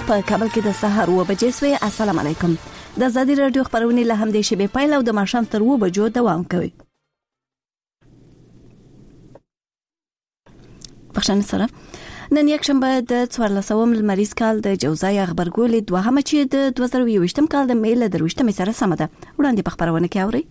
په کابل کې د سهار 9 بجې سوی. السلام علیکم. د آزادي رادیو خبرونه له همدې شبې پیل او د ماښام تر 9 بجو دوام کوي. بخښنه سره نن یک شنبه د 14 لمریز کال د جوزای خبرګولې دوهمه چې د 2020 کال د میل د 23 سره سم ده. وړاندې په خبرونه کې اوري.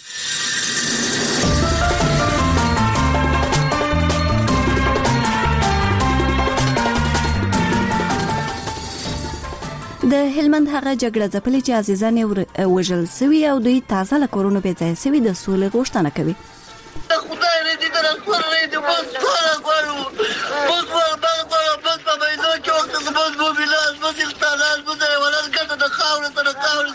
د هلمند هغه جګړه ځپلې چې عزیزان وژل سوي او دوی تازه له کورونو بې ځای سوي د سولې غوښتنه کوي. خدای دې در خپل دې بس ټول غواړو بس په مېزو کې وخت بس موبایل بس استعمال بس ولر کته د خاور سره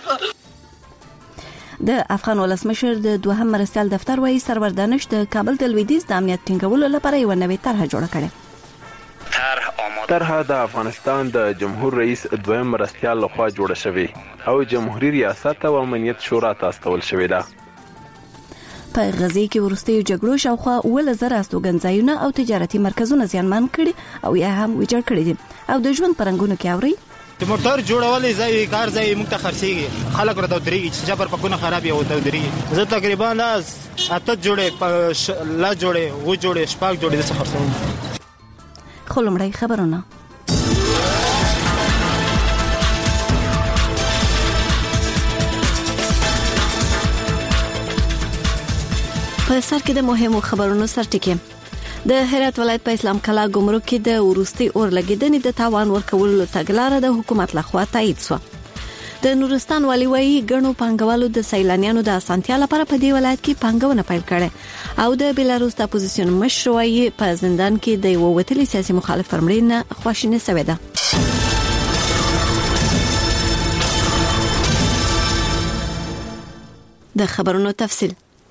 د افغان ولسمشر د دوهم مرستیال دفتر وایي سرور دانش د کابل د لویدیځ د امنیت ټینګولو لپاره یو نوې طرحه جوړه کړه. طرحه د افغانستان د جمهور رئیس دویم مرستیال لخوا جوړه شوې او جمهوریت ریاست او امنیت شورا ته استول شوې ده. په غزې کې ورستیو جګړو شاوخوا 1000 استوګنځایونه او تجارتي مرکزونه زیانمن کړي او یا هم ویجاړ کړي دي او د ژوند پرنګونو کې اوري. د موټر جوړولې ځای کار ځای موږ ته خرڅيږي خلک ورته درېږي چې جبر پکونه خراب یو ته درېږي. زه تقریبا لاس اته جوړې لا جوړې و جوړې شپږ جوړې د خرڅوم. خلمړی خبرونه په سر کې د مهمو خبرونو سرټکی. د هرات ولایت په اسلام کلا ګمرک کې د ورستي اور لګیدنې د تاوان ورکولو تګلارې د حکومت لخوا تایید شو. د نورستان والی وایي ګڼو پانګوالو د سیلانیانو د اسانتیا لپاره په دې ولایت کې پانګونه پیل کړي او د بلاروس د اپوزیشن مشر وایي په زندان کې د یو وتلي سیاسي مخالف پر مړینه خواشینه شوې ده. د خبرونو تفصیل.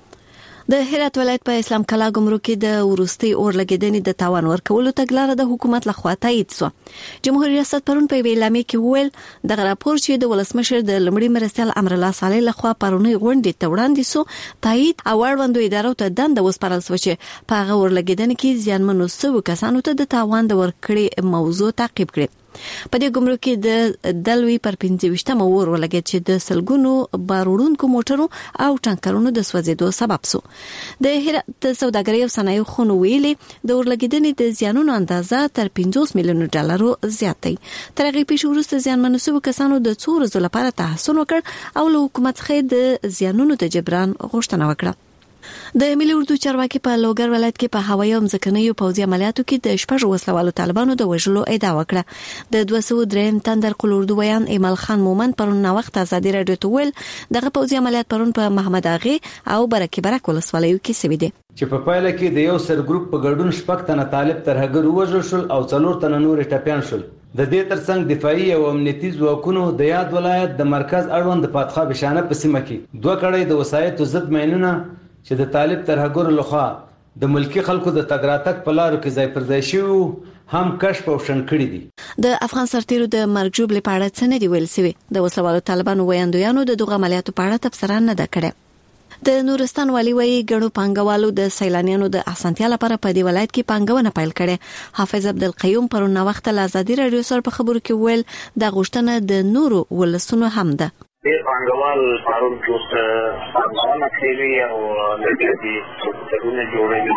د هرات ولایت په اسلام کلا ګمرک کې د ورستي اور لګیدنې د تاوان ورکولو تګلارې د حکومت لخوا تایید شو. جمهوریت ریاست پرون په اعلامیه کې وویل د راپور چې د ولسمشر د لمړي مرستیال امر الله صالح لخوا پرونی غونډې ته وړاندې شو تایید او اړوندو ادارو ته دنده وسپارل شو چې په هغه اور لګیدنې کې زیانمنو سوي کسانو ته د تاوان د ورکړې موضوع تعقیب کړي. په دې ګمرک کې د دلوي پر 25 اور ولګید چې د سلګونو باروړونکو موټرو او ټانکرونو د سوځېدو سبب شو. د هرات سوداګرۍ او صنایع خونو ویلي د اور لګیدنې د زیانونو اندازه تر 50 میلیون ډالرو زیات دی. تر هغې پیښې وروسته زیانمنو شوو کسانو د څو ورځو لپاره تحصیل وکړ او له حکومت څخه د زیانونو د جبران غوښتنه وکړه. د ملي اردو چارواکي په لوګر ولایت کې په هوایي او ځمکنیو پوځي عملیاتو کې د شپږ وسلوالو طالبانو د وژلو ادعا وکړه. د 203 تندر قلوردو بیان ایمل خان مومن پرون وخت آزادي رادیو ته ویل دغه پوځي عملیات پرون په محمد اغه او برکه برک ولسوالیو کې سوي دي چې په پایله کې د یو سر ګروپ په ګډون شپږ تنه طالب ترهګر وژل شول او 4 تنه نور ټپيان شول. د دې ترڅنګ دفاعي او امنیتي ځواکونو د یاد ولایت د مرکز اړوند د پاتخا بشانه په سیمه کې دوه کړۍ د وسایتو ضد مینونه چې د طالب ترهګر لخوا د ملکی خلکو د تګراتک په لارو کې ځای پر ځای شوی هم کشف او شن کړی دي. د افغان سرتیرو د مرګ جوړې په اړه څه نه دی ویل شوی. د وسلوالو طالبانو ویاندویانو د دغه عملیاتو په اړه تبصره نه ده کړې. د نورستان والی وایي ګڼو پانګوالو د سیلانیانو د اسانتیا لپاره په دې ولایت کې پانګونه پیل کړي. حافظ عبدالقیوم پرون وخت له آزادي رادیو سره په خبرو کې ویل د غوښتنه د نورو ولسونو هم ده. پانګوال پرون چې پانګونه کوي او لکه دې څه جوړوي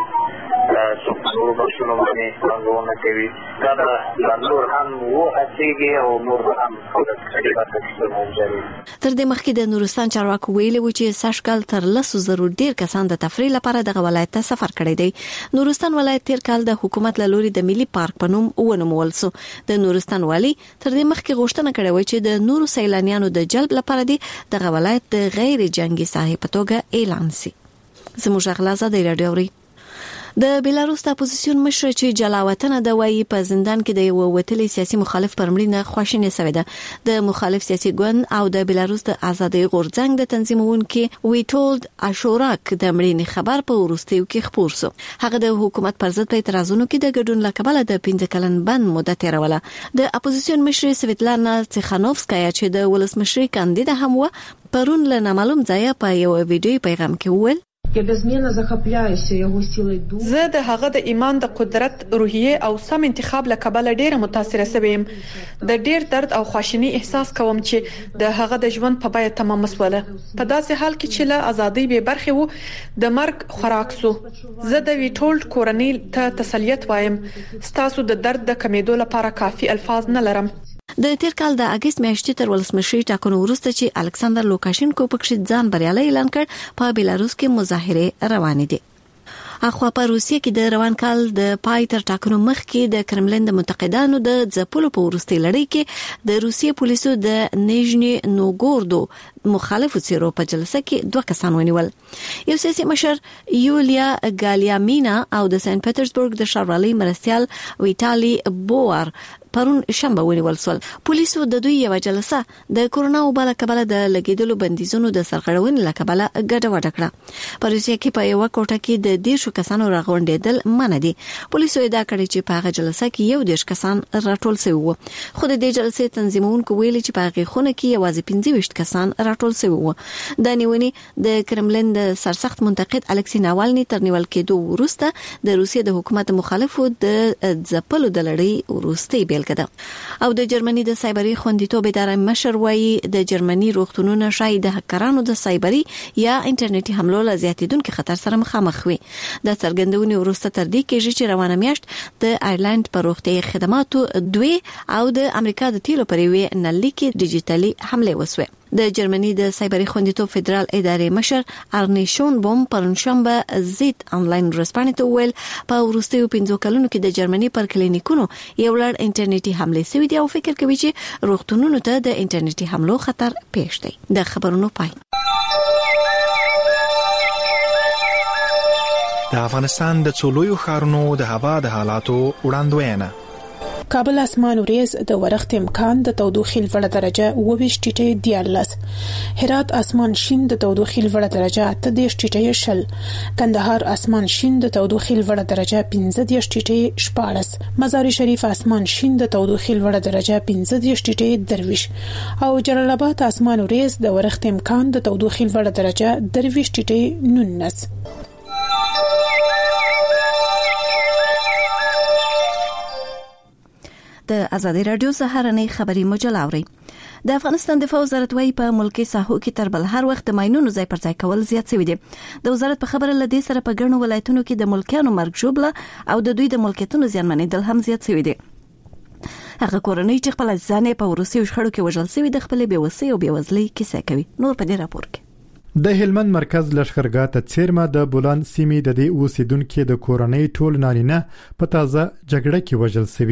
څو بشونو باندې پانګونه کوي دا نور هم وو هڅېږي او نور هم تر دې مخکې د نورستان چارواکو ویلي و چې سږکال تر 100,000 ډیر کسان د تفریح لپاره دغه ولایت ته سفر کړی دی. نورستان ولایت تیر کال د حکومت له لوري د ملي پارک په نوم ونومول شو. د نورستان والی تر دې مخکې غوښتنه کړې و چې د نورو سیلانیانو د جلب لپاره دغه ولایت د غیر جنگي ساحې په توګه اعلان شي. زموږ غلازه د رادیو د بلاروس د اپوزیشن مشر چې جلاوطن د وایي په زندان کې د یو وتلي سیاسي مخالف پر مړینه خواشینه شوې ده. د مخالف سیاسي ګوند او د بلاروس د ازادۍ غورځنګ د تنظیمونکو ویټولد اشوراک د مړینې خبر په ورستیو کې خپور شو. هغه د حکومت پر ضد په اعتراضونو کې د ګډون لکبله د 15 کلن بند مدت تیروله. د اپوزیشن مشر سویتلانا تیخانوفسکایا چې د ولسمشرۍ کاندید هم و پرون له نامعلوم ځای په یو ویډیو پیغام کې وویل Я безменно захопляюся яго силой духа. زه د هغه د ایمان د قدرت روحیه او سم انتخاب له کبله ډیره متاثره شوم. د ډیر درد او خواشینی احساس کوم چې د هغه د ژوند په بیه تمام مسوله. په داسې حال کې چې له ازادۍ به برخه وو د مرګ خوراک سو. زه د ویټولډ کورنۍ ته تسلیت وایم. ستاسو د درد د کمیدو لپاره کافي الفاظ نه لرم. د تیر کال د اگست میاشتې تر ولسمشي ټاکنو وروسته چې الکساندر لوکاشینکو پکښې ځان بریالي اعلان کړ په بیلاروس کې مظاهره روانې دي. اخوا په روسیه کې د روان کال د پای تر ټاکنو مخکې د کرملین د منتقدانو د ځپلو په وروستي لړۍ کې د روسیې پولیسو د نیژني نوګوردو مخالفو څیرو په جلسه کې 2 کسان ونیول. یو سیاسي مشر یولیا ګالیامینا او د سنت پیټرزبورګ د ښاروالۍ مرستیال ویټالي بوار پرون شنبه ونیول سول. پولیسو د دوی یو جلسه د کورونا وبا کبله د لګیدلو بندیزونو د سرغړونې لکبله ګډوډ کړه. په روسیه کې په یو کوټه کې د 10 کسانو راغونډېدل منع دي. پولیسو ادعا کړې چې په هغه جلسه کې 10 کسان راټول شوي وو. خو د دې جلسې تنظیمونکو ویلي چې په هغه خونه کې یوازې 25 کسان راټول شوي وو. د نیونې د کرملین د سرسخت منتقد الکسی ناوالني تر نیول کېدو وروسته د روسیې د حکومت مخالفو د ځپلو د لړۍ وروستي او د جرمني د سایبري خوندیتوب ادارې مشر وایي د جرمني روغتونونه شاید د هکرانو د سایبري یا انټرنیټي حملو له زیاتیدونکو خطر سره مخامخ وي. د څرګندونې وروسته تر دې کېږي چې روانه میاشت د آیرلند پر روغتي خدماتو 2 او د امریکا د تیلو پر یوې نلۍ کې ډیجیټالي حمله وسوه. د جرمني د سایبري خوندیتوب فدرال ادارې مشر ارنی شونبوم پرونشنبه زیت انلاین رسپانې ته ویل په وروستیو 5 کلونو کې د جرمني پر کلینیکونو یو لړ انټرنیټي حمله شوې دي او فکر کوي چې روغتونونو ته د انټرنیټي حملو خطر پېښ دی. د خبرونو پای. د افغانستان د څولویو ښارونو د هوا د حالاتو وړاندوینه. کابل اسمان وریز د ورښت امکان د تودوخې لوړه درجه 22 ټیټه 14. هرات اسمان شین د تودوخې لوړه درجه 30 ټیټه 10. کندهار اسمان شین د تودوخې لوړه درجه 15 ټیټه 14. مزار شریف اسمان شین د تودوخې لوړه درجه 15 ټیټه 23 او جلال آباد اسمان وریز د ورښت امکان د تودوخې لوړه درجه 23 ټیټه 19. د ازادي رادیو سهارنۍ خبري مجله اوري. د افغانستان دفاع وزارت وايي په ملکي ساحو کې تر بل هر وخت د ماينونو ځای پر ځای کول زیات شوی دی. د وزارت په خبره لدې سره په ګڼو ولایتونو کې د ملکیانو مرګ ژوبله او د دوی د ملکیتونو زیانمنېدل هم زیات شوی دی. هغه کورنۍ چې خپل ځانې په ورسي شخړو کې وژل شوی د خپل بیوسۍ او بیوزلۍ کیسه کوي. نور په دې راپور کې د هلمند مرکز لشکرګاه ته څیرمه د بولان سیمې د دې اوسیدونکو د کورنۍ ټول نارینه په تازه جګړه کې وژل شوی.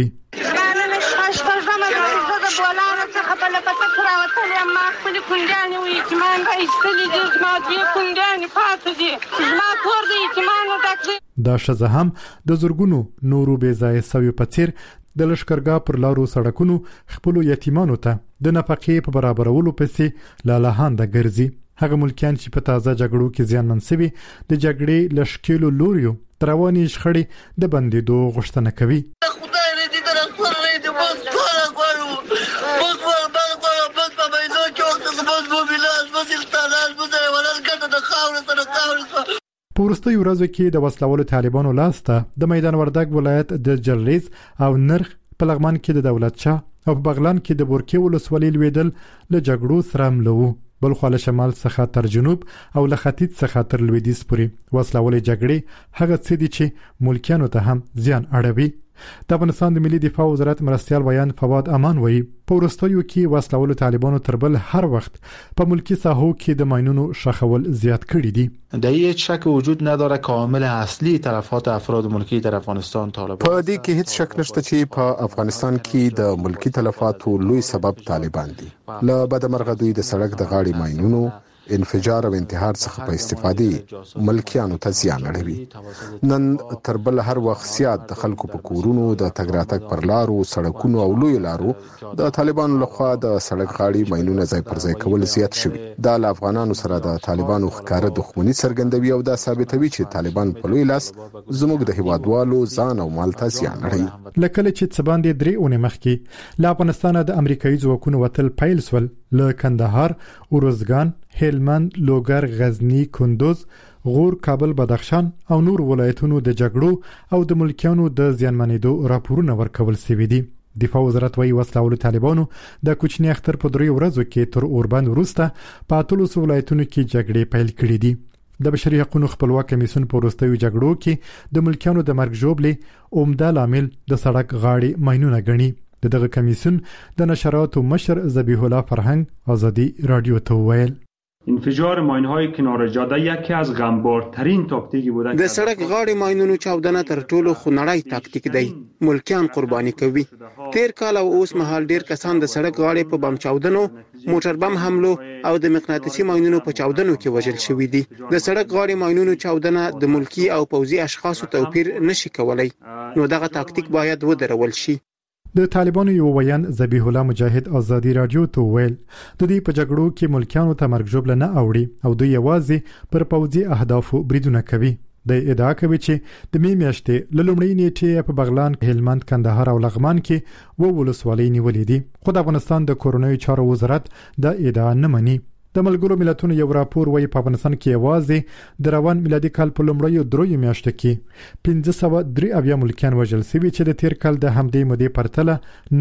دا شزه هم د زورګونو نورو بې ځای سوي په څیر د لشکرګاه پر لارو سړکونو خپل یتیمانو ته د نفقې په برابرولو پسې لالاهانده ګرځي. هغه ملکیان چې په تازه جګړو کې زیانمن شوي د جګړې لشکېلو لوریو ترواني شخړې د بندیدو غوښتنه کوي. په وروستیو ورځو کې د وسلوالو طالبانو لاسته د میدان وردګ ولایت د جلریز او نرخ په لغمان کې د دولت شاه او په بغلان کې د بورکې ولسوالۍ لویدل له جګړو سره ملو. بل خو له شمال څخه تر جنوب او له ختیځ څخه تر لویدیځ پورې وسلوالې جګړې هغه څه دي چې ملکیانو ته هم زیان اړوي. د افغانستان د ملي دفاع وزارت مرستیال بیان فواد امان وایي په وروستیو کې وسلوالو طالبانو تر بل هر وخت په ملکی ساحو کې د ماینونو شخول زیات کړي دي. در هیچ شک وجود نداره که عامل اصلی تلفات افراد ملکی در افغانستان طالبان. په دې کې هیڅ شک نشته چې په افغانستان کې د ملکی تلفاتو لوی سبب طالبان دي. له بدمرغه دوی د سړک د غاړې ماینونو انفجار او انتحار څخه په استفادې ملکیانو ته زیان اړوي. نن تر بل هر وخت زیات د خلکو په کورونو د تګ راتګ پر لارو سړکونو او لوی لارو د طالبانو لخوا د سړک غاړې ماینونه ځای پر ځای کول زیات شوي. دا له افغانانو سره د طالبانو ښکاره دښمني څرګندوي او دا ثابتوي چې طالبان په لوی لاس زموږ د هیوادوالو ځان او مال ته زیان اړوي. لکه چې څه باندې 3 اونۍ مخکې له افغانستان د امریکایي ځواکونو وتل پیل سول له کندهار، اورزګان، هلمند، لوګر، غزنی، کندوز، غور، کابل، بدخشان او نور ولایتونو د جګړو او د ملکیانو د زیانمنېدو راپورونه ورکول شوي دي. دفاع وزارت وايي وسلهوالو طالبانو د کوچني اختر په 3 ورځو کې تر اوربند وروسته په 8 ولایتونو کې جګړې پیل کړې دي. د بشري حقوقو خپلواک کمیسیون په وروستیو جګړو کې د ملکیانو د مرګ ژوبلې عمده لامل د سړک غاړې ماینونه ګڼي. دغه کمیسیون د نشراتو مشر ذبیح الله فرهنګ آزادی رادیو ته وویل انفجار ماین‌های کنار جاده یکی از غمبارترین تاکتیکی بوده. د سړک غاړې ماینونو چاودنه تر ټولو خونړی تاکتیک دی. ملکیان قرباني کوي. تیر کال او اوس مهال ډیر کسان د سړک غاړې په بم چاودنو، موټر بم حملو او د مقناطیسي ماینونو په چاودنو کې وژل شوي دي. د سړک غاړې ماینونو چاودنه د ملکی او پوځي اشخاصو توپیر نشي کولای. نو دغه تاکتیک باید ودرول شي. د طالبانو یو ویان ذبیح الله مجاهد آزادی رادیو ته ویل د دې په جګړو کې ملکیانو ته مرګ ژوبله نه اوړي او دوی یوازې پر پوځي اهدافو بریدونه کوي. د ادعا کوي چې د می میاشتې لومړی نیټه په بغلان، هلمند، کندهار او لغمان کې ولسوالۍ نیولې دي. خو د افغانستان د کورونوي چارو وزارت د ادعا نه مني. د ملګرو ملتونو یو راپور وايي په افغانستان کې یوازې د روان میلادي کال په لومړیو 3 میاشتو کې 503 ملکیان وژل شوي چې د تیر کال د همدې مودې پرتله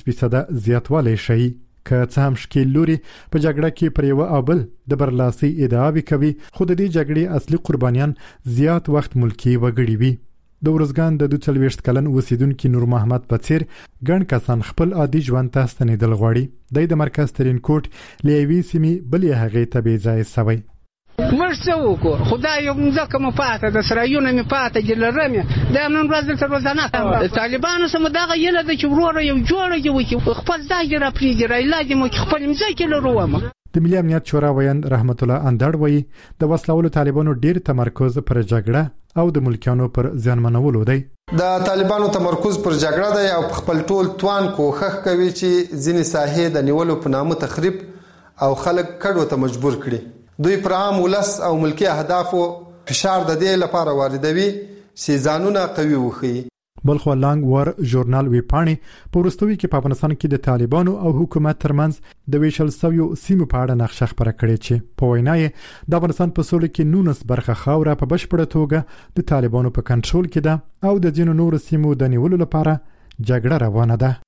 9% زیاتوالی ښیي. که څه هم ښکیل لوري په جګړه کې پر یو او بل د برلاسي ادعاوې کوي، خو د دې جګړې اصلي قربانیان زیات وخت ملکی وګړي وي. د ورزګان د 42 کلن اوسیدونکو نور محمد په څیر ګڼ کسان خپل عادي ژوند ته ستنېدل غواړي. د مرکز ترین کوټ لیوي سیمې بلې هغې ته بې ځای سوی. موږ څه وکړو؟ خدای یو ځکه مو پاته د سرایونه مې پاته جلرمې دا نن ورځ دلته روزانه د طالبانو سم دغه یله د چې وروره یو جوړه یو خپل ځای را پریږي را علاج مو خپل مځکې لرومه. د ملي امنیت شورا ویان رحمت الله اندړ وایي د وسلهوالو طالبانو ډیر تمرکز پر جګړه او د ملکیانو پر زیانمنولو دی. د طالبانو تمرکز پر جګړه دی او خپل ټول توان کوښښ کوي چې ځینې ساحې د نیولو په نامه تخریب او خلک کډو ته مجبور کړي. دوی پر عام ولس او ملکی اهدافو فشار د دې لپاره واردوي چې ځانونه قوي وښيي. بلخ لانګ ور ژورنال ویپاڼې په وروستیو کې په افغانستان کې د طالبانو او حکومت ترمنځ د ویشل سویو سیمو په اړه نقشه خپره کړې چې په وینا یې د افغانستان په سولې کې 19 برخه خاوره په بشپړه توګه د طالبانو په کنټرول کې ده او د ځینو نورو سیمو د نیولو لپاره جګړه روانه ده.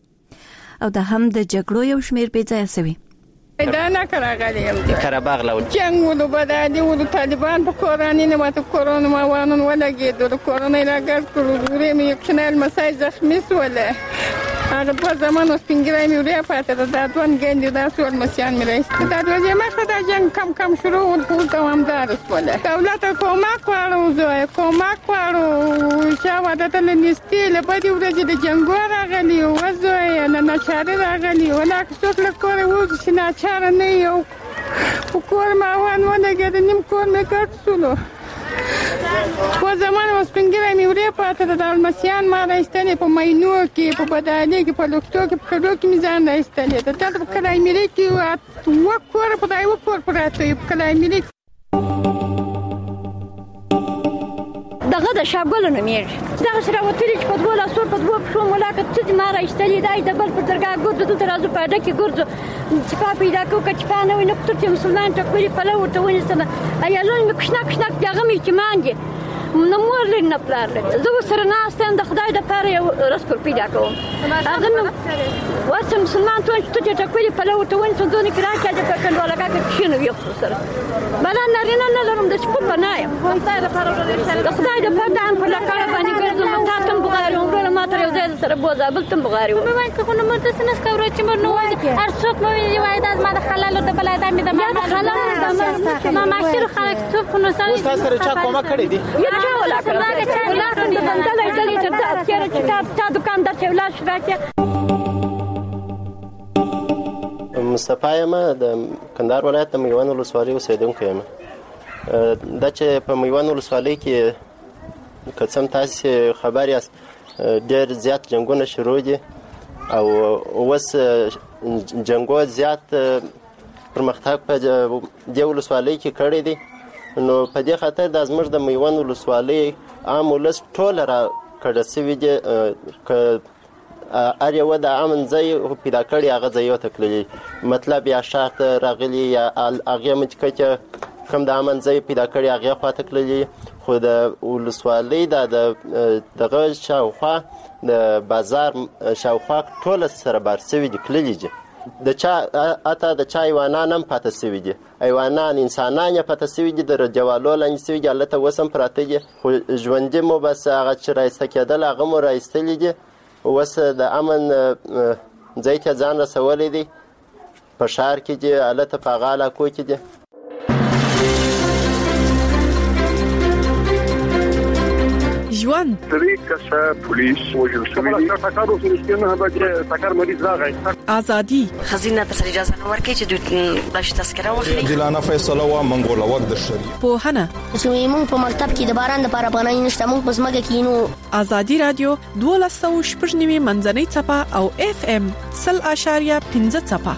او د هم د جګړو یو شمیر بې ځایه سوي. دا نه کراغلیم د قرهباغ لول جنگ ولو بدادي ولو طالبان په کورانی نه ماته کورونه ما وانن ولګید د کورونه راګر کړو ورې مې یو چنل مسای زخمی سوله هغه په زمانو سپینګرای مې وریا پاتې دا دوان ګندې دا سول مسیان مې راځي دا دوی مخه دا جنگ کم شروع ول دوامدار سوله دولت کومک وړو زه کومک وړو چې واده ته نستي له پدې ورځې د جنگ راغلی او زه نه نشاره راغلی ولا څوک له کوره و چې نه چاره نه یو کور ما وان ولګید نیم کور مې کټ سولو په زمانو سپینګرای مې وریا پاتې د مسیان ما راستنې په ماینو کې په بدالي کې په لوکتو کې په کډو کې میزان راستنې د تاسو په کلای ملي کې وکور په دای وکور پراته په کلای ملي دغه د شابګل نه میږي دغه سره وتلی چې په دوه لاسو په دوه پښو ملاقات چې ما راستلې دای د بل په درګه ګورځو ته راځو په ډکه ګورځو چې په پیدا کو کچ په نه ویني په ټول مسلمان ته کولی په لور ته ونی سره ایالون مې کښنا دغه مې چې مانګي نو مور لري نه پلار لري زه سره نه استم د خدای د پاره یو رسکل پیدا کوم هغه ورته مسلمان ته چې کولی په لور ته ونی څنګه نه کړه چې په کنډوله کې شنو یو سره بل نه لرم د شپه بنایم خدای د پاره د خدای د پاره ان په لکه باندې ګرځم تاسو بغاری عمره ما تر یو ځای سره بوزا بل تم بغاری و مې که خو نو مرته سنس کاوره چې مر نو هر څوک مې وای د ما د حلال د بل ادم د ما ماشر خلک څوک خو نو سره چا کومه کړی دی چا ولا کړی د بندلې دلې چې دا چا دکاندار چې ولا شراکه مصطفی یم د کندهار ولایت د میوان ولسوالۍ اوسیدونکی یم. دا چې په میوان ولسوالۍ کې که څه تاسو خبر یاست ډېر زیات جنګونه شروع دي او اوس جنګو زیات پرمختګ په دې ولسوالۍ کې کړی دی. نو په دې خاطر د زموږ د میوان ولسوالۍ عام ولس ټول را کډه سوي دي که هر یو د امن ځای پیدا کړي هغه ځای ته تللي مطلب یا شاخ ته راغلي یا هغې مچکه چې کوم د امن ځای پیدا کړي هغه خواته کړلې، خو د ولسوالۍ دغه شاوخوا د بازار شاوخوا ټول سره بار سوي دي کړلې دي. د چا اته د چا حیوانان هم پاتې سوي دي، حیوانان انسانان یې پاتې سوي دي، د جوالو لاندې سوي دي، هلته اوس هم پراته دي. خو ژوندي مو بس هغه چې رایسته کېدل هغه مو رایستلي دي. اوس د امن ځای ته ځان رسولی دی، په ښار کې دي، هلته په هغه علاقو کې دي. ژوند درې کسه پولیس وژل شوي دي. ټکر وسو نه بچ ټکر مریض راغی. ازادي خزینه په اجازه نه ورکړي چې دوی بلش تذکره واخلي. جلانه فیصله وا منګوله وخت د شری په هنه چې موږ په مکتب کې د باران لپاره پناه نشته، موږ په ځمکه کې نو. ازادي رادیو 12.9 منځنۍ څپه او FM 0.5 څپه.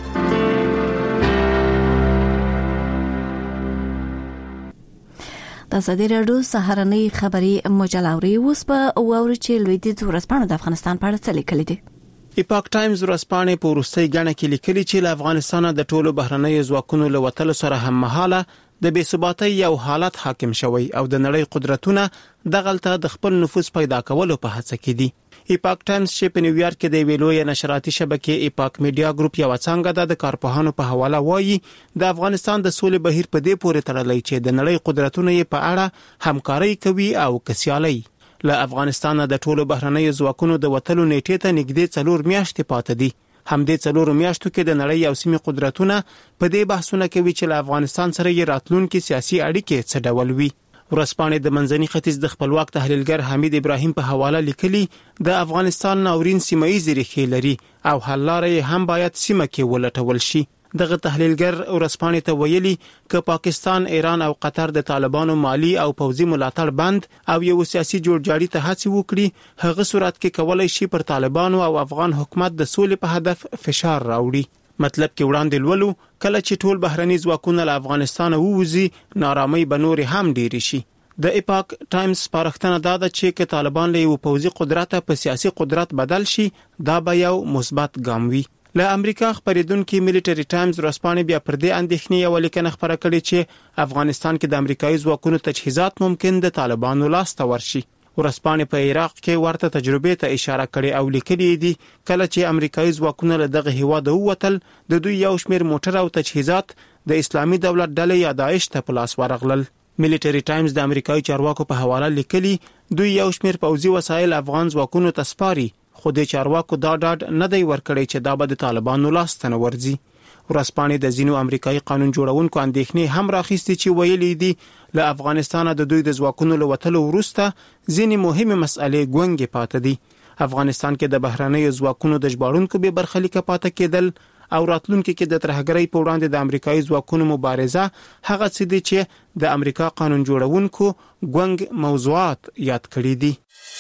د ازادي رادیو سهارنۍ خبري مجلوري اوس په اوري چې لویدیځ ورځپاڼه د افغانستان په اړه څه لیکلي دي. ایپاک ټایمز ورځپاڼه په وروستۍ غاڼه کې لیکلي چې له افغانستان د ټولو بهرنۍ ځواکونو له وتلو سره هم مهاله د بی‌ثباتۍ یو حالت حاکم شوی او د نړۍ قدرتونه دغلته د خپل نفوذ پیدا کولو په هڅه کې دي. ایپاک ټایمز چې په نیویارک کې د ویلوی نشراتي شبکې ایپاک میډیا ګروپ یو څنګه د کارپوهانو په حواله وایي د افغانستان د سولې بهیر په دې پورې تړلی چې د نړۍ قدرتونه یې په اړه همکاري کوي او کسیالي. له افغانستان د ټولو بهرنۍ ځواکونو د وتلو نیټې ته نږدې 4 میاشتې پاتې دي. همدې 4 میاشتو کې د نړۍ او سیمې قدرتونه په دې بحثونه کوي چې له افغانستان سره یې راتلونکي سیاسي اړیکې څه ډول وي. ورځپاڼې د منځني ختیځ د خپلواک تحلیلګر حمید ابراهیم په حواله لیکلي د افغانستان ناورین سیمایي ریښې لري او حل لارې هم باید سیمه کې ولټول شي. دغه تحلیلګر ورځپاڼې ته ویلي ک پاکستان، ایران او قطر د طالبانو مالی او پوځي ملاتړ بند او یو سیاسي جوړجاړي ته هڅه وکړي، هغه صورت کې کولای شي پر طالبانو او افغان حکومت د سولې په هدف فشار راوړي. مطلب کې وړاندې لولو کله چې ټول بهرني ځواکونه له افغانستان ووځي نارامۍ به نور هم ډېری شي. د ایپاک ټایمز سپارښتنه دا ده چې ک طالبان له یو پوځي قدرت په سیاسي قدرت بدل شي دا به یو مثبت ګام وي. له امریکا خبرېدونکو ملټری ټایمز ورځپاڼې بیا پر دې اندېښنې یو لیکنه خبره کړې چې افغانستان کې د امریکایي ځواکونو تجهیزات ممکن د طالبانو لاس ته ورشي. ورځپاڼې په عراق کې ورته تجربې ته اشاره کړې او لیکلي دي کله چې امریکایي ځواکونه له دغه هیواد ووتل د دوی یو شمېر موټر او تجهیزات د اسلامي دولت ډلې یا داعش ته په لاس ورغلل. ملټری ټایمز د امریکایي چارواکو په حواله لیکلي دوی یو شمېر پوځي وسایل افغان ځواکونو ته سپاري، خو د چارواکو دا ډاډ نه دی ورکړی چې دا به د طالبانو لاس ته نه ورځي. ورځپاڼې د ځینو امریکایي قانون جوړونکو اندېښنې هم راخیستې چې ویلي دي له افغانستان د دوی د ځواکونو له وتلو وروسته ځینې مهمه مسئلې ګونګې پاتې دي. افغانستان کې د بهرنۍ ځواکونو د ژباړونکو به برخلیک پاتې کېدل او راتلونکي کې د ترهګرۍ په وړاندې د امریکایي ځواکونو مبارزه هغه څه دي چې د امریکا قانون جوړونکو ګونګ موضوعات یاد کړی دي.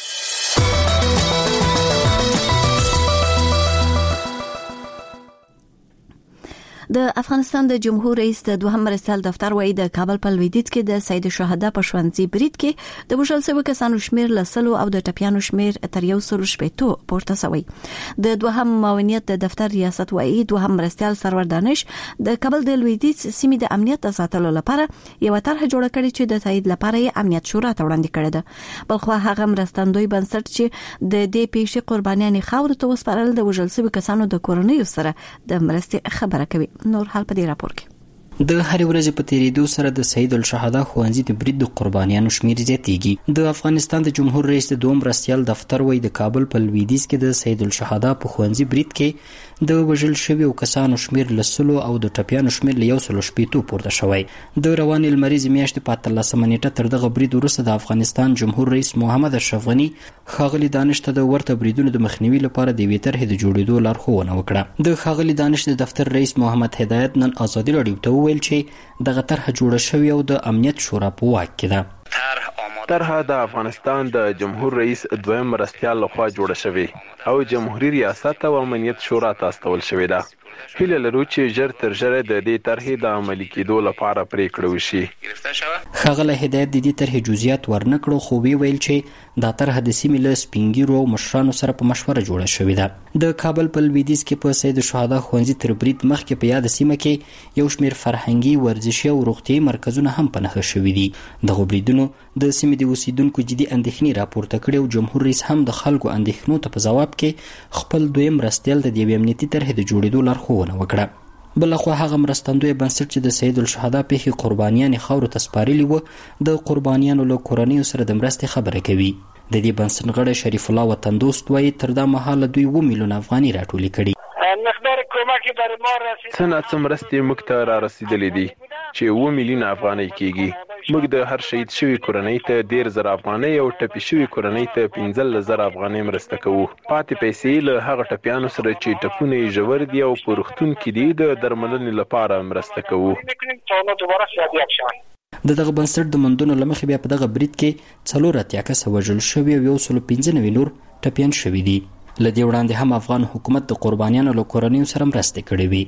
د افغانستان د جمهور رئیس د دوهم مرستیال دفتر وایي د کابل په لویدیځ کې د سید الشهدا په ښوونځي برید کې د وژل شویو کسانو شمیر له 100 او د ټپیانو شمیر تر 160 پورته شوی. د دوهم معاونیت د دفتر ریاست وایي دوهم مرستیال سرور دانش د کابل د لویدیځ سیمې د امنیت ساتلو لپاره یو طرح جوړ کړی چې د تایید لپاره یې امنیت شورا ته وړاندې کړی ده. بلخو هغه مرستندوی بنسټ چې د دې پیښې قربانیان خاور ته وسپارل د وژل شویو کسانو د کورنۍ سره د مرستې خبره کوي. نور حال په دې راپور کې د هرې ورځې په تیریدو سره د سید الشهدا ښوونځي د برید د قربانیانو شمیر زیاتېږي. د افغانستان د جمهور رئیس د دوم مرستیال دفتر وایي د کابل په لویدیځ کې د سید الشهدا په ښوونځي برید کې د وژل شویو کسانو شمیر له 100 او د ټپیانو شمیر له 160 پورته شوی. د روانې لمریزې میاشتې په 13 نیټه تر دغه برید وروسته د افغانستان جمهور رئیس محمد اشرف غني ښاغلي دانش ته د ورته بریدونو د مخنیوي لپاره د یوې طرحې د جوړېدو لارښوونه وکړه. د ښاغلي دانش د دفتر رئیس محمد هدایت نن ازادي راډیو ته وویل چې دغه طرحه جوړه شوې او د امنیت شورا په واک کې ده. طرحه د افغانستان د جمهور رئیس دویم مرستیال لخوا جوړه شوې او جمهوریت ریاست او امنیت شورا ته استول شوې ده. هیله لرو چې ژر تر ژره د دې طرحې د عملي کېدو لپاره پریکړه وشي. ښاغلی هدایت د دې طرحې جزئیات ورنکړو خو ویل چې دا طرحه د سیمې له سپینګیرو او مشرانو سره په مشوره جوړه شوې ده. د کابل په لویدیځ کې په سید الشهدا ښوونځي تر برید مخکې په یاد سیمه کې یو شمېر فرهنګي، ورزشي او روغتیایي مرکزونه هم په نښه شوي دي. دغو بریدونو د سیمې د اوسیدونکو جدي اندېښنې راپورته کړې او جمهور رئیس هم د خلکو اندېښنو ته په ځواب کې خپل دویم مرستیال ته د یوې امنیتي طرحې د جوړېدو لارښوونه وکړه. بلخوا هغه مرستندوی بنسټ چې د سید الشهدا پیښې قربانیان خاورو ته سپارلي وو د قربانیانو له کورنیو سره د مرستې خبره کوي. د دې بنسټ غړی شریف الله وطن دوست وایي تر دا مهاله دوی 2 میلیون افغانۍ راټولې کړي. مقدار کمکی برای ما رسید. څه ناڅه مرستې موږ ته را رسیدلې دي چې 2 میلیون افغانۍ کېږي. موږ د هر شهید شوي کورنۍ ته 10,000 افغانۍ او ټپي شوي کورنۍ ته 15,000 افغانۍ مرسته کوو. پاتې پیسې له هغه ټپیانو سره چې ټپونه یې ژور دي او په روغتون کې دي د درملنې لپاره مرسته کوو. د دغه بنسټ د موندنو له مخې بیا په دغه برید کې 84 کسه وژل شوي او 195 نور ټپیان شوي دي. له دې وړاندې هم افغان حکومت د قربانیانو له کورنیو سره مرستې کړې وي.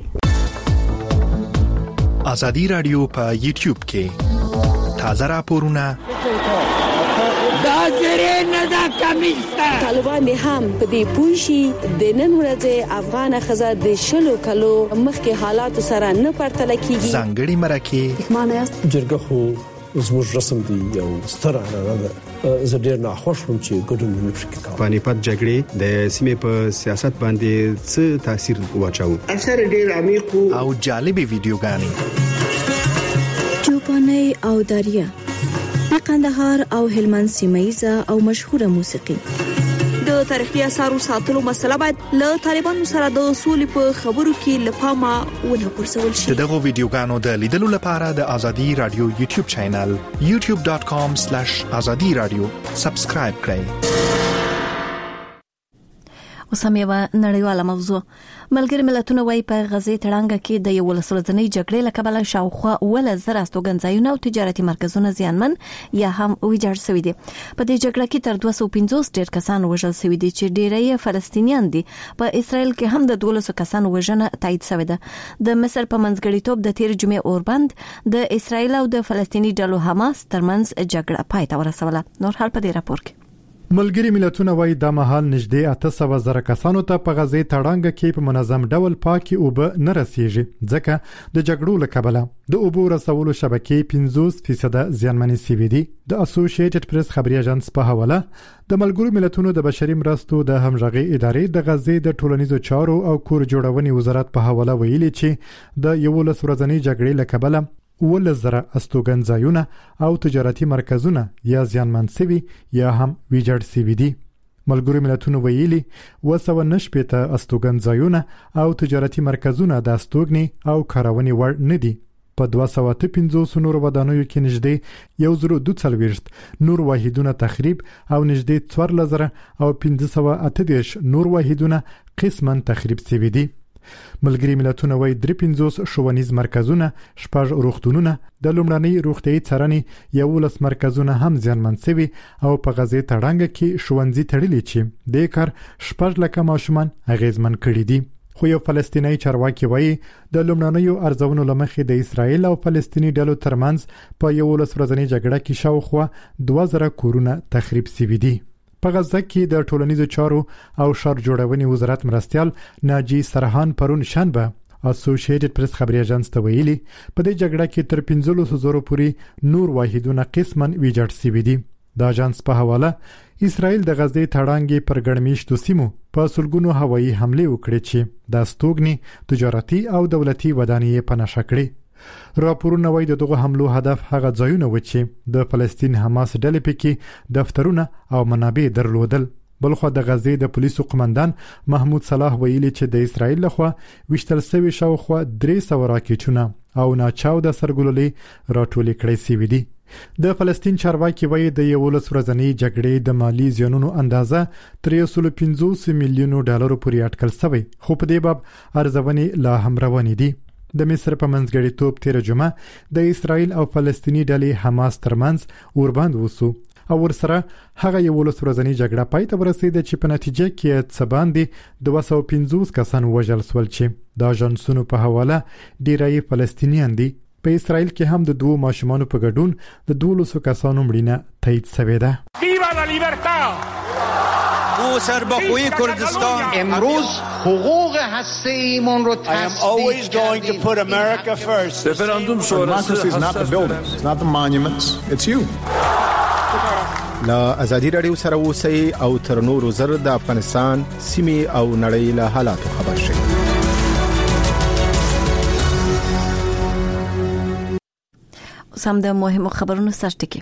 ازادي رادیو په یوټیوب کې تازه راپورونه طالبان هم په دې پوښي د نن ورځې افغان خزه د 20 کلو مخکې حالات سره نه پرتله کیږي. ځانګړي مرکه معنی است جرګه خو زموږ رسم دی یو ستر عنعنه ده. زه ډیر ناخوښ وم چې ګډون نه پکې کوم. پانیپت جګړې د سیمې په سیاست باندې څه تاثیر واچاو؟ اثر ډیر عمیق او جالبې ویډیوګانې چوپاني او داریا د قندهار او هلمند سیمایزه او مشهوره موسیقي. د تاریخي اثارو ساتلو مسله باید له طالبانو سره د اصول په خبرو کې لپاره ونه پرسول شي. دغه ویډیوګانو د لیدلو لپاره د ازادي رادیو یوټیوب چینل youtube.com/azadiradio سبسکرایب کړئ. اوس هم یو نړیواله موضوع. ملګری ملتونه وايي په غزې تړانګه کې د 11 ورځې جګړې له کبله شاوخوا 10,000 استوګنځایونه او تجارتي مرکزونه زیانمن یا هم ویجاړ شوي دي. په دې جګړه کې تر 250 ډیر کسان وژل شوي دي چې ډیری فلسطینیان دي. په اسرائیل کې هم د 1200 کسانو وژنه تایید شوې ده. د مصر په منځګړیتوب د تیر جمعې اوربند د اسرائیل او د فلسطینی ډلو حماس ترمنځ جګړه پای ته ورسوله. نور حال په دې راپور کې. ملګری ملتونه وايي د مهال نږدې 800,000 کسانو ته په غزې تړانګه کې په منظم ډول پاکي اوبه نه رسیږي ځکه د جګړو له کبله د اوبو رسولو شبکې 50% زیانمنې شوې دي. د اسوسییټډ پریس خبري اژانس په حواله د ملګرو ملتونو د بشري مرستو د همغږي ادارې د غزې د ټولنیزو چارو او کور جوړونې وزارت په حواله ویلي چې د 11 ورځې جګړې له کبله 10,000 استوګنځایونه او تجارتي مرکزونه یا زیانمن شوي یا هم ویجاړ شوي دي. ملګرو ملتونو ویلي 290 استوګنځایونه او تجارتي مرکزونه د استوګنې او کارونې وړ نه دي. په 250 نور ودانیو کې نږدې 142 نور واحدونه تخریب او نږدې 4000 او 538 نور واحدونه قسماً تخریب شوي دي. ملګری ملتونه وايي 53 ښوونیز مرکزونه، 6 روغتونونه، د لومړنۍ روغتیايي څارنې 11 مرکزونه هم زیانمن شوي او په غزې تړانګه کې ښوونځي تړلي چې د کار 6 لکه ماشومان اغیزمن کړي دي. خو یو فلسطینی چارواکي وايي د لومړنیو ارزونو لمخې د اسرائیل او فلسطینی ډلو ترمنځ په 11 ورځې جګړه کې شاوخوا 2000 کورونه تخریب شوي دي. په غزه کې د ټولنیزو چارو او شهر جوړونې وزارت مرستیال ناجی سرحان پرون شنبه اسوسییټډ پریس خبري اژانس ته ویلي په دې جګړه کې تر 15,000 پورې نور واحدونه قسماً ویجاړ شوي دي. د اژانس په حواله اسرائیل د غزې تړانګې پر ګڼمیشتو سیمو په سلګونو هوایي حمله وکړې چې د استوګنې تجارتي او دولتي ودانۍ په نشه کړې. راپورونه وايي دغه حملو هدف هغه ځایونه و چې د فلسطین حماس ډلې پکې دفترونه او منابع درلودل. بلخو د غزې د پولیسو قومندان محمود صلاح ویلي چې د اسرائیل لخوا وشتل شوی شاوخوا 300 راکټونه او ناچاو د سرګلولې راټولې کړې شوې دي. د فلسطین چارواکي وایي د 11 ورځې جګړې د مالی زیانونو اندازه 350 میلیون ډالر پورې اټکل شوی، خو په دې باب ارزونې لا هم روانې دي. د مصر په منځګړیتوب تیر جمعه د اسرائیل او فلسطینی ډلې حماس ترمنځ اوربند وسو او ورسره هغه یو ولسورزنی جګړه پای ته ورسېده چې په نتیجه کې څه باندې 250 کسان وژل شول چې د اژانسونو په حواله ډیری فلسطینیان دي. په اسرائیل کې هم د 2 ماشومانو په ګډون د 12 کسانو مړینه تایید شوې ده. ویوا لا لیبرتا او سربخوی کردستان امروز حقوق هسته‌ایمون رو I am always going to put America first. Referendum democracy is not the buildings, it's not the monuments, it's you. لا ازادي رادیو سره اوسئ او تر نورو زر د افغانستان سیمې او نړۍ له حالاتو خبر شئ. سم د مهمو خبرونو سرټکی.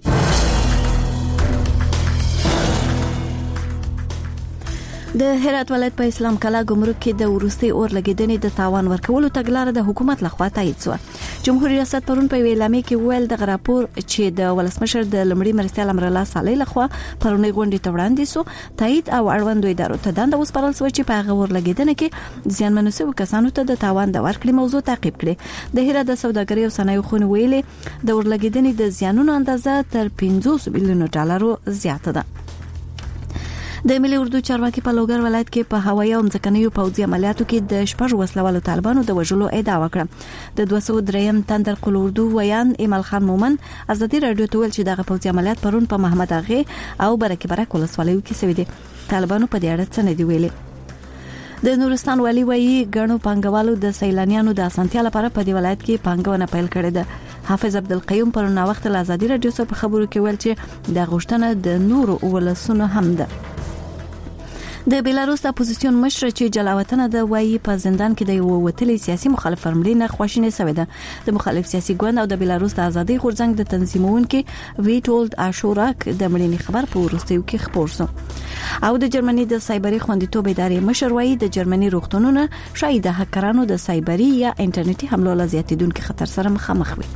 د هرات ولایت په اسلام کلا ګمرک کې د ورستي اور لګیدنې د تاوان ورکولو تګلارې د حکومت لخوا تایید شو. جمهوریت ریاست پرون په ویلامې کې ویل د راپور چې د ولسمشر د لمړي مرستیال امر الله صالح لخوا پرونی غونډې ته وړاندې شو تایید او اړوندو ادارو ته دنده وسپارل شو چې په هغه ور لګیدنې کې ځان منسوب کسانو ته د تاوان د ورکړې موضوع تعقیب کړي. د هرات د سوداګرۍ او صنایع خونې ویلې د ور لګیدنې د زیانونو اندازه تر 500 میلیون ډالرو زیاته ده. د ملي اردو چارواکي په لوګر ولایت کې په هوایي او ځمکنیو پوځي عملیاتو کې د شپږ وسلوالو طالبانو د وژلو ادعا وکړه. د 203م تندر قل اردو ویان ایمل خان مومن ازادي رادیو ته ویل چې دغه پوځي عملیات پرون په محمد اغه او برکه برک ولسوالیو کې شوي دي. طالبانو په دې اړه څه نه دی ویلي. د نورستان والی وایي غنو پنګوالو د سیلانیانو د اسانتیا لپاره په دې ولایت کې پنګونه پیل کړې ده. حافظ عبدالقیوم پرون وخت له ازادي رادیو سره په خبرو کې ویل چې د غوښتنه د نورو ولسونو هم ده. د بیلاروس د اپوزیسیون مشر چې جلاوطن د وایي په زندان کې د یو وتلي سیاسي مخالف فرمړینه خوښینه سوي ده. د مخالف سیاسي ګوند او د بیلاروس د ازادي غورځنګ د تنظیمونکو ویټولد اشوراک د مړینې خبر په ورستیو کې خبر شو. او د جرمني د سایبري خوندیتوب ادارې مشر وایي د جرمني روغتونونه شاید د هکرانو د سایبري یا انټرنیټي حملو له زیاتیدونکو خطر سره مخامخ وي.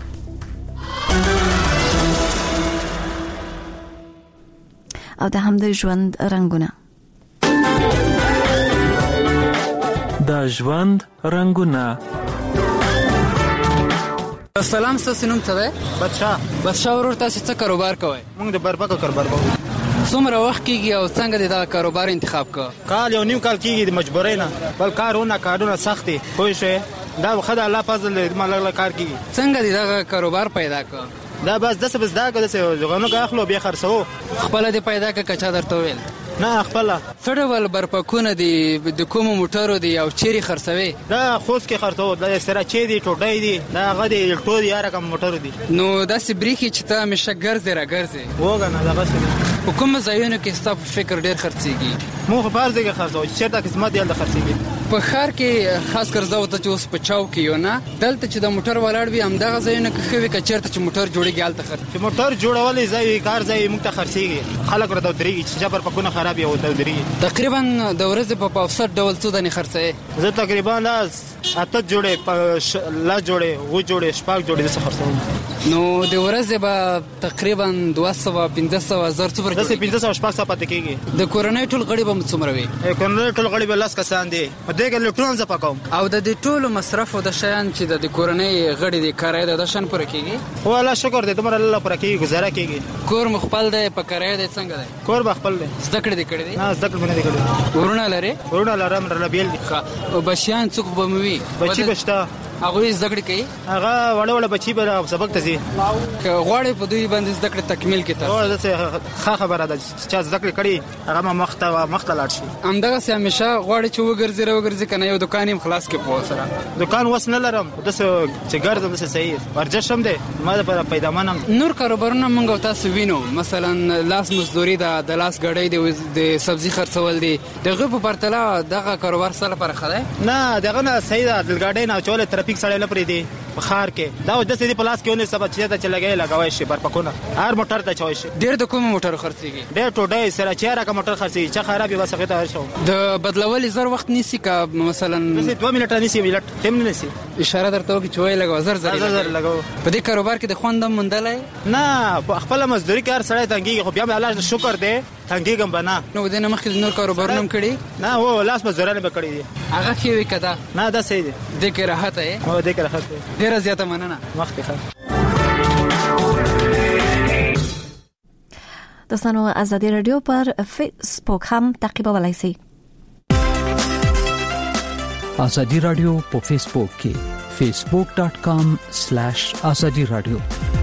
او د هم د ژوند رنگونه د ژوند رنگونه. سلام ستاسو نوم څه دی؟ بادشاه ورور تاسو څه کاروبار کوئ؟ موږ د بربقو کاروبار کوو. څومره وخت کېږي او څنګه د دغه کاروبار انتخاب کو؟ کال یو نیم کال کېږي د مجبورۍ نه، بل کارونه سخت دي پوه شوې. دا خو د الله فضل دی مالغله کار کېږي. څنګه د دغه کاروبار پیدا کو؟ دا بس داسې دا کده غنو اخلو بیا خرڅو. خپل دې پیدا ک کچا درته ویل؟ نه خپل. فډول برپکونه دي د کوم موټرو دي او چيري خرڅوي؟ دا خوست کې خرڅو، د سره چي دي ټوټي دي، دا غدي ټول یاره کوم موټر دي. نو داسې بریخي چې ته مشه ګرځي را ګرځي وګنه دا غسه حکومت ځایونه کې ستاسو فکر ډیر خرڅيږي. مو خو فرض کې خرڅو چې چیرته قسمت دی د خرڅيږي. په خار کې خاص کر زو ته چې اوس په چاو کې یو نه دلته چې د موټر ولاړ وي هم دغه ځایونه کې خوي ک چیرته چې موټر جوړیږي الته خرڅ. چې موټر جوړولې ځای کار ځای موږ ته خرڅيږي. خلک ورته درېږي چې جبر پکونه خراب یو ته درېږي. تقریبا د ورځې په 500 ډول څه دني خرڅه؟ زه تقریبا لاس اته جوړې لا جوړې و جوړې شپږ جوړې د خرڅوم. نو د ورځې به تقریبا 200-500 زر څومره؟ 500-600 پاتې کېږي. د کورنۍ ټول غړي به څومره وي؟ کورنۍ ټول غړي به 10 کسان دي. دغه لټون ز پکوم. او د دې ټولو مصرف او د شیان چې د کورنۍ غړي د کارای د شان پر کېږي؟ والله شکر دې تمره الله پر کېږي گزاره کېږي. کور مخبل دی په کارای د څنګه دی؟ کور بخپل دی. زده کړې دي کړې دي؟ نه زده کړې نه دي کړې. ورونه لري؟ ورونه لرم ربیل دي. او بچیان څوک به موي؟ بچی بشتا هغه زده کړې کوي؟ هغه وړ بچی به سبق ته ځي. که غواړي په دوی باندې زده کړې تکمیل کړي. او دا خبره ده چې زده کړې کړي هغه مخته لاړ شي. همدغه سه همیشه غواړي چې وګرځي کنه یو دکان هم خلاص کې په سره. دکان وس نه لرم دسه چې ګرځم دسه صحیح ورجش هم ده ما د پیدامانم. نور کاروبارونه موږ تاسو وینو مثلا لاس مزدوري ده، د لاس غړې د سبزي خرڅول دي. دغه په پرتله دغه کاروبار سره فرق ده؟ نه دغه نه صحیح ده. د غړې نه چول ټرافیک سره لپاره دي بخار کې دا د سې په لاس کې ونه سبا چې ته لګوي شي برپکونه هر موټر ته چوي شي. ډېر د کوم موټر خرڅيږي؟ ډېر ټوډه سره چیرې کا موټر خرڅيږي چې خرابې وسه ته هر شو. د بدلول زر وخت نیسی کا مثلا 2 منټه نیسی منټ تم نه نیسی. اشاره درته وکي چوي لګو زر لګو. په دې کاروبار کې د خوندم مندلای نه په خپل مزدوري کار سره تنګي خو بیا الله شکر دې تنګي ګم بنا. نو دې نه مخکې نور کاروبارونه هم کړی؟ نه و لاس مزدورانه به کړی دي. هغه کې وی کدا؟ نه دا صحیح دي. دې کې راحت ہے؟ او دې کې راحت ہے. ډیر زیاته مننه. مخکې دوستانو ازادي رادیو پر فیسبوک هم تعقیبولای شئ. ازادي رادیو په فیسبوک کې facebook.com/azadi radio.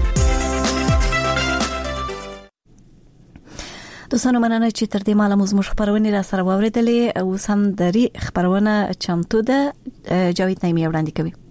دوستانو مننه چې تر دې ماله موږ خبرونه را سره واوریدلې او سم دري خبرونه چمتو ده. جاوید نایمی وړاندې کوي.